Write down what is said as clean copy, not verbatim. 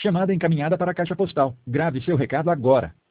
Chamada encaminhada para a caixa postal. Grave seu recado agora.